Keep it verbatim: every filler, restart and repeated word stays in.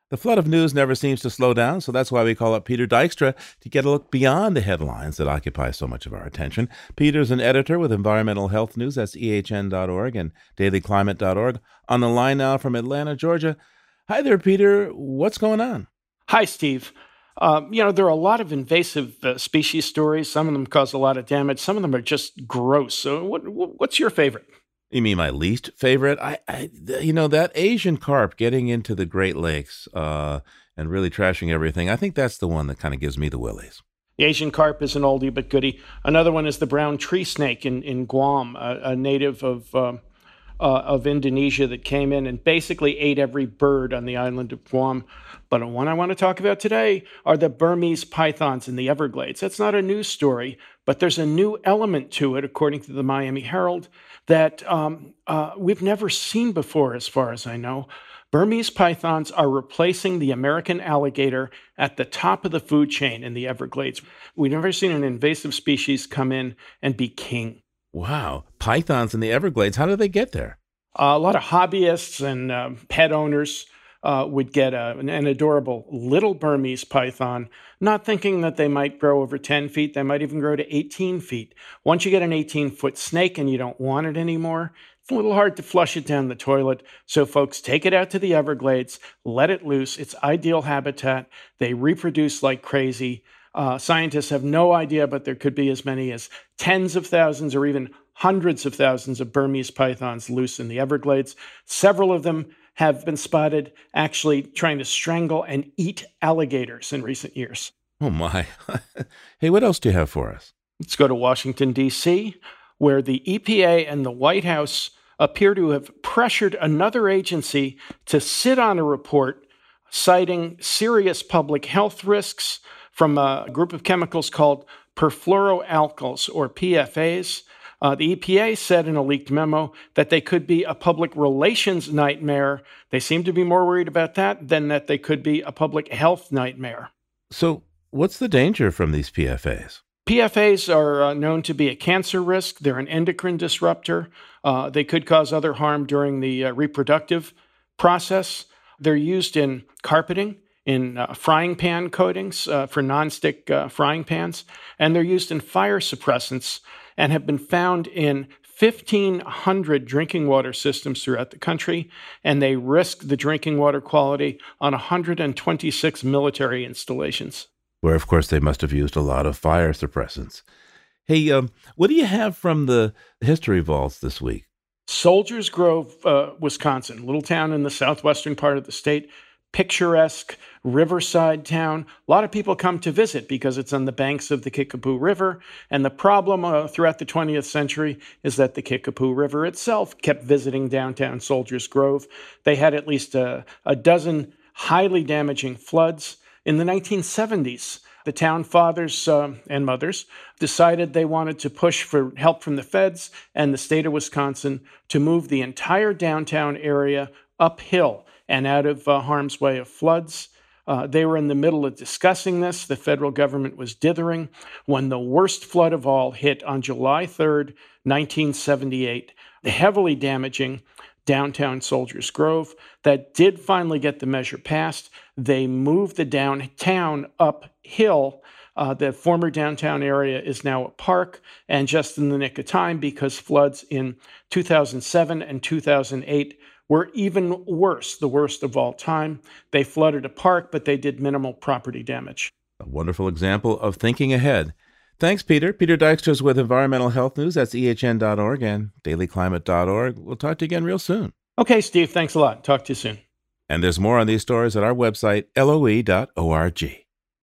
The flood of news never seems to slow down, so that's why we call up Peter Dykstra to get a look beyond the headlines that occupy so much of our attention. Peter's an editor with Environmental Health News, that's E H N dot org and daily climate dot org. On the line now from Atlanta, Georgia. Hi there, Peter. What's going on? Hi, Steve. Um, you know, there are a lot of invasive uh, species stories. Some of them cause a lot of damage. Some of them are just gross. So what, what's your favorite? You mean my least favorite? I, I, you know, that Asian carp getting into the Great Lakes uh, and really trashing everything. I think that's the one that kind of gives me the willies. The Asian carp is an oldie but goodie. Another one is the brown tree snake in, in Guam, a, a native of um, uh, of Indonesia that came in and basically ate every bird on the island of Guam. But the one I want to talk about today are the Burmese pythons in the Everglades. That's not a news story, but there's a new element to it, according to the Miami Herald, that um, uh, we've never seen before, as far as I know. Burmese pythons are replacing the American alligator at the top of the food chain in the Everglades. We've never seen an invasive species come in and be king. Wow. Pythons in the Everglades. How did they get there? Uh, a lot of hobbyists and uh, pet owners uh, would get a, an, an adorable little Burmese python, not thinking that they might grow over ten feet. They might even grow to eighteen feet. Once you get an eighteen-foot snake and you don't want it anymore, it's a little hard to flush it down the toilet. So folks, take it out to the Everglades, let it loose. It's ideal habitat. They reproduce like crazy. Uh, scientists have no idea, but there could be as many as tens of thousands or even hundreds of thousands of Burmese pythons loose in the Everglades. Several of them have been spotted actually trying to strangle and eat alligators in recent years. Oh, my. Hey, what else do you have for us? Let's go to Washington, D C, where the E P A and the White House appear to have pressured another agency to sit on a report citing serious public health risks from a group of chemicals called perfluoroalkyls, or P F As. Uh, the E P A said in a leaked memo that they could be a public relations nightmare. They seem to be more worried about that than that they could be a public health nightmare. So what's the danger from these P F As? P F As are uh, known to be a cancer risk. They're an endocrine disruptor. Uh, they could cause other harm during the uh, reproductive process. They're used in carpeting, in uh, frying pan coatings uh, for nonstick uh, frying pans, and they're used in fire suppressants and have been found in fifteen hundred drinking water systems throughout the country, and they risk the drinking water quality on one hundred twenty-six military installations. Where, of course, they must have used a lot of fire suppressants. Hey, um, what do you have from the history vaults this week? Soldiers Grove, uh, Wisconsin, little town in the southwestern part of the state, picturesque riverside town. A lot of people come to visit because it's on the banks of the Kickapoo River. And the problem uh, throughout the twentieth century is that the Kickapoo River itself kept visiting downtown Soldiers Grove. They had at least a, a dozen highly damaging floods. In the nineteen seventies, the town fathers uh, and mothers decided they wanted to push for help from the feds and the state of Wisconsin to move the entire downtown area uphill and out of uh, harm's way of floods. Uh, they were in the middle of discussing this. The federal government was dithering when the worst flood of all hit on July third, nineteen seventy-eight, heavily damaging downtown Soldiers Grove. That did finally get the measure passed. They moved the downtown uphill. Uh, the former downtown area is now a park, and just in the nick of time because floods in two thousand seven and two thousand eight were even worse, the worst of all time. They flooded a park, but they did minimal property damage. A wonderful example of thinking ahead. Thanks, Peter. Peter Dykstra is with Environmental Health News. That's E H N dot org and daily climate dot org. We'll talk to you again real soon. Okay, Steve. Thanks a lot. Talk to you soon. And there's more on these stories at our website, L O E dot org.